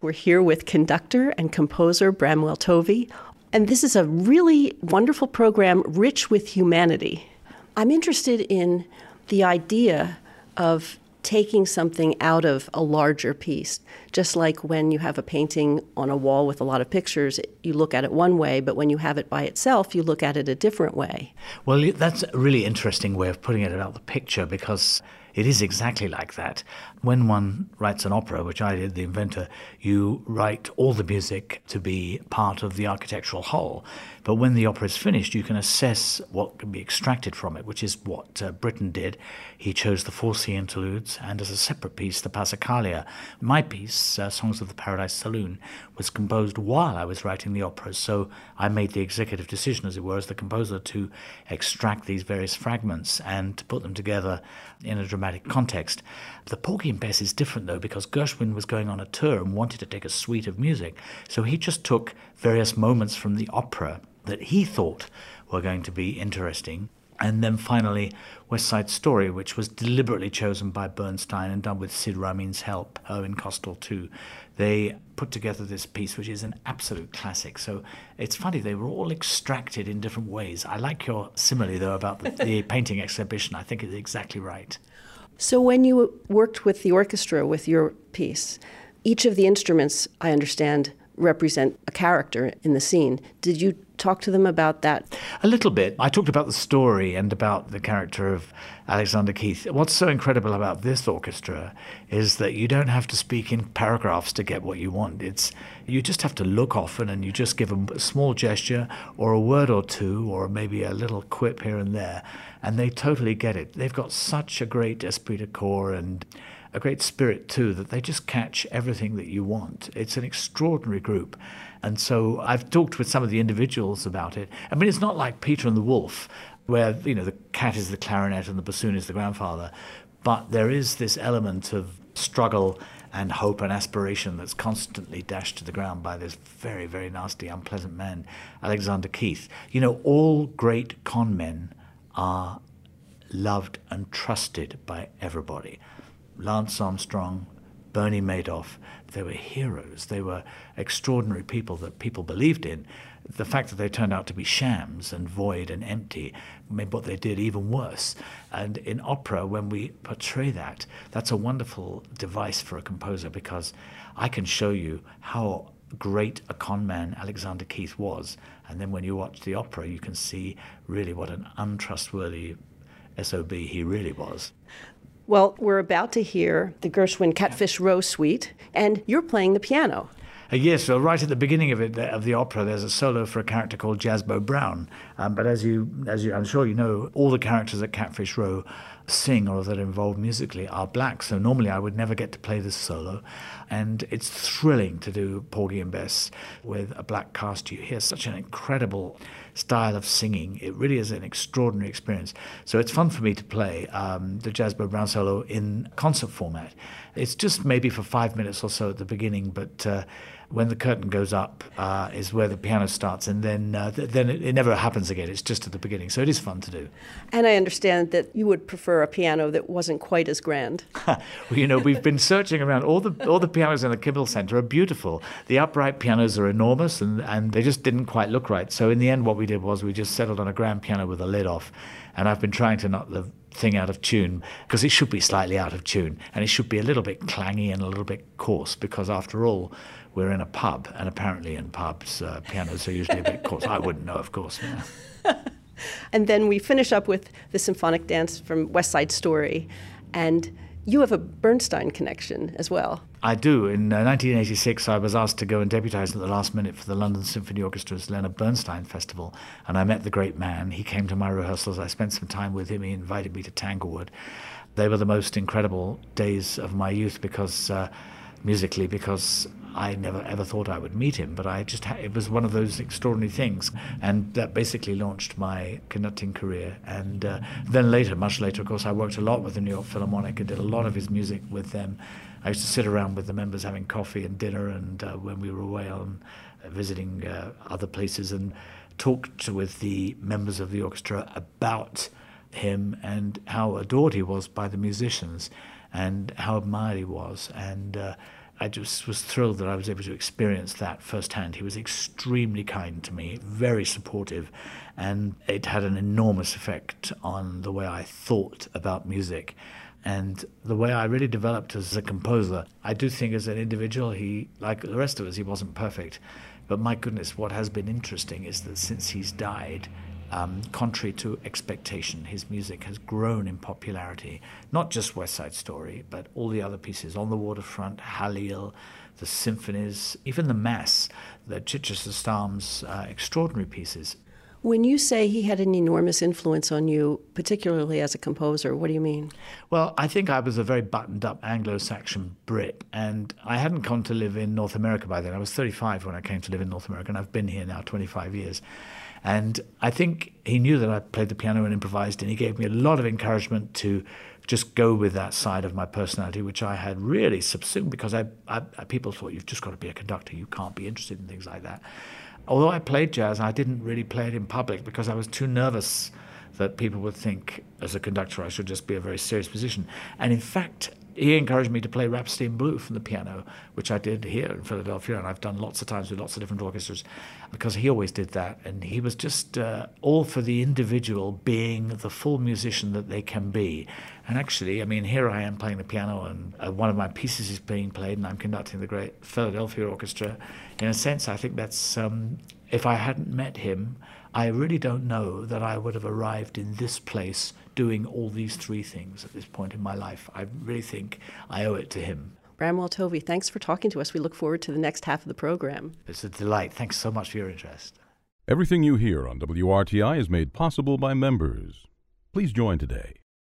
We're here with conductor and composer Bramwell Tovey, and this is a really wonderful program rich with humanity. I'm interested in the idea of taking something out of a larger piece. Just like when you have a painting on a wall with a lot of pictures, you look at it one way, but when you have it by itself, you look at it a different way. Well, that's a really interesting way of putting it about the picture, because it is exactly like that. When one writes an opera, which I did, The Inventor, you write all the music to be part of the architectural whole. But when the opera is finished, you can assess what can be extracted from it, which is what Britten did. He chose the 4 sea interludes, and as a separate piece, the Passacaglia. My piece, Songs of the Paradise Saloon, was composed while I was writing the opera, so I made the executive decision, as it were, as the composer, to extract these various fragments and to put them together in a dramatic context. The Porgy and Bess is different, though, because Gershwin was going on a tour and wanted to take a suite of music, so he just took various moments from the opera that he thought were going to be interesting. And then finally, West Side Story, which was deliberately chosen by Bernstein and done with Sid Ramin's help, Irving Kostal too. They put together this piece, which is an absolute classic. So it's funny, they were all extracted in different ways. I like your simile, though, about the painting exhibition. I think it's exactly right. So when you worked with the orchestra with your piece, each of the instruments, I understand, represent a character in the scene. Did you talk to them about that? A little bit. I talked about the story and about the character of Alexander Keith. What's so incredible about this orchestra is that you don't have to speak in paragraphs to get what you want. You just have to look often, and you just give them a small gesture or a word or two or maybe a little quip here and there, and they totally get it. They've got such a great esprit de corps and a great spirit too, that they just catch everything that you want. It's an extraordinary group. And so I've talked with some of the individuals about it. I mean, it's not like Peter and the Wolf, where, the cat is the clarinet and the bassoon is the grandfather. But there is this element of struggle and hope and aspiration that's constantly dashed to the ground by this very, very nasty, unpleasant man, Alexander Keith. All great con men are loved and trusted by everybody. Lance Armstrong, Bernie Madoff, they were heroes. They were extraordinary people that people believed in. The fact that they turned out to be shams and void and empty made what they did even worse. And in opera, when we portray that, that's a wonderful device for a composer, because I can show you how great a con man Alexander Keith was. And then when you watch the opera, you can see really what an untrustworthy SOB he really was. Well, we're about to hear the Gershwin Catfish Row Suite, and you're playing the piano. Yes, well, right at the beginning of the opera, there's a solo for a character called Jasbo Brown. But as I'm sure you know, all the characters at Catfish Row sing or that are involved musically are black. So normally I would never get to play this solo. And it's thrilling to do Porgy and Bess with a black cast. You hear such an incredible style of singing. It really is an extraordinary experience. So it's fun for me to play the Jasbo Brown solo in concert format. It's just maybe for 5 minutes or so at the beginning, but when the curtain goes up is where the piano starts, and then it never happens again. It's just at the beginning, so it is fun to do. And I understand that you would prefer a piano that wasn't quite as grand. Well, we've been searching around. All the pianos in the Kimmel Center are beautiful. The upright pianos are enormous, and they just didn't quite look right. So in the end, what we did was we just settled on a grand piano with a lid off, and I've been trying to knock the thing out of tune, because it should be slightly out of tune, and it should be a little bit clangy and a little bit coarse, because after all, we're in a pub, and apparently in pubs, pianos are usually a bit coarse. I wouldn't know, of course. Yeah. And then we finish up with the symphonic dance from West Side Story, and you have a Bernstein connection as well. I do. In 1986, I was asked to go and deputise at the last minute for the London Symphony Orchestra's Leonard Bernstein Festival, and I met the great man. He came to my rehearsals. I spent some time with him. He invited me to Tanglewood. They were the most incredible days of my youth, because musically, because I never ever thought I would meet him, but it was one of those extraordinary things, and that basically launched my conducting career. And then later, much later, of course, I worked a lot with the New York Philharmonic and did a lot of his music with them. I used to sit around with the members having coffee and dinner, and when we were away on visiting other places, and talked with the members of the orchestra about him and how adored he was by the musicians and how admired he was. And I just was thrilled that I was able to experience that firsthand. He was extremely kind to me, very supportive, and it had an enormous effect on the way I thought about music and the way I really developed as a composer. I do think as an individual, he, like the rest of us, he wasn't perfect. But my goodness, what has been interesting is that since he's died, contrary to expectation, his music has grown in popularity. Not just West Side Story, but all the other pieces, On the Waterfront, Halil, the symphonies, even the Mass, the Chichester Stam's extraordinary pieces. When you say he had an enormous influence on you, particularly as a composer, what do you mean? Well, I think I was a very buttoned-up Anglo-Saxon Brit, and I hadn't come to live in North America by then. I was 35 when I came to live in North America, and I've been here now 25 years. And I think he knew that I played the piano and improvised, and he gave me a lot of encouragement to just go with that side of my personality, which I had really subsumed, because people thought, you've just got to be a conductor, you can't be interested in things like that. Although I played jazz, I didn't really play it in public because I was too nervous that people would think as a conductor I should just be a very serious musician. And in fact, he encouraged me to play Rhapsody in Blue from the piano, which I did here in Philadelphia, and I've done lots of times with lots of different orchestras, because he always did that. And he was just all for the individual being the full musician that they can be. And actually, I mean, here I am playing the piano, and one of my pieces is being played, and I'm conducting the great Philadelphia Orchestra. In a sense, I think that's, if I hadn't met him, I really don't know that I would have arrived in this place doing all these three things at this point in my life. I really think I owe it to him. Bramwell Tovey, thanks for talking to us. We look forward to the next half of the program. It's a delight. Thanks so much for your interest. Everything you hear on WRTI is made possible by members. Please join today